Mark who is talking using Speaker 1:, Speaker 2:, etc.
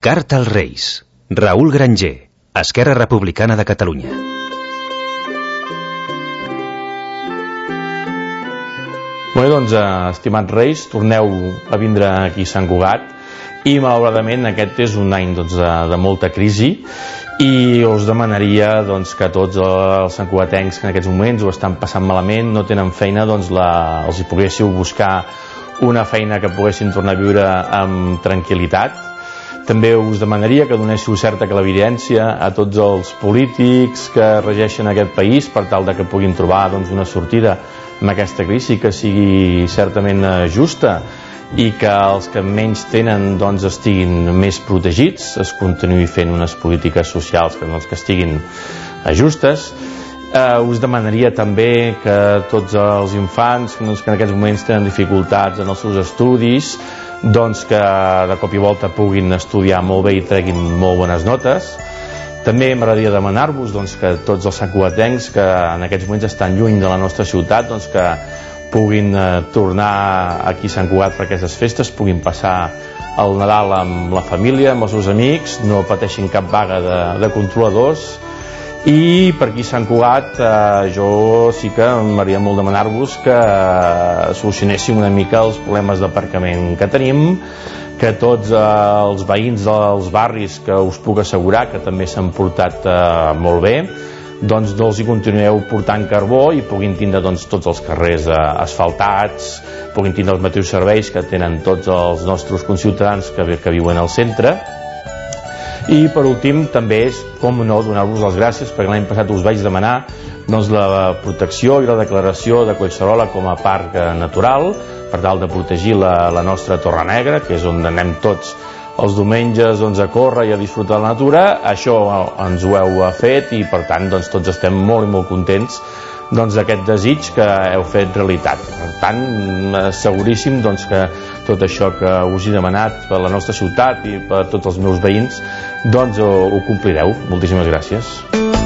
Speaker 1: Carta als Reis. Raül Granger, Esquerra Republicana de Catalunya.
Speaker 2: Bé, doncs, estimats Reis, torneu a vindre aquí a Sant Cugat i malauradament aquest és un any de molta crisi i us demanaria que tots els santcugatencs que en aquests moments ho estan passant malament, no tenen feina, els hi poguéssiu buscar una feina que poguessin tornar a viure amb tranquil·litat. També us demanaria que donéssiu certa clarividència a tots els polítics que regeixen aquest país per tal que puguin trobar una sortida amb aquesta crisi que sigui certament justa i que els que menys tenen estiguin més protegits, es continuï fent unes polítiques socials que estiguin justes. Us demanaria també que tots els infants que en aquests moments tenen dificultats en els seus estudis que de cop i volta puguin estudiar molt bé i treguin molt bones notes. També m'agradaria demanar-vos que tots els santcugatencs que en aquests moments estan lluny de la nostra ciutat que puguin tornar aquí a Sant Cugat per aquestes festes, puguin passar el Nadal amb la família, amb els seus amics, no pateixin cap vaga de controladors. I per aquí a Sant Cugat jo sí que m'agradaria molt demanar-vos que solucionéssim una mica els problemes d'aparcament que tenim, que tots els veïns dels barris, que us puc assegurar que també s'han portat molt bé, no els hi continueu portant carbó i puguin tindre tots els carrers asfaltats, puguin tindre els mateixos serveis que tenen tots els nostres conciutadans que viuen al centre. I per últim també és, com no, donar-vos les gràcies perquè l'any passat us vaig demanar la protecció i la declaració de Collserola com a parc natural per tal de protegir la nostra Torre Negra, que és on anem tots els diumenges a córrer i a disfrutar de la natura. Això ens ho heu fet i per tant tots estem molt i molt contents d'aquest desig que heu fet realitat. Per tant, seguríssim que tot això que us he demanat per la nostra ciutat i per tots els meus veïns ho complireu. Moltíssimes gràcies.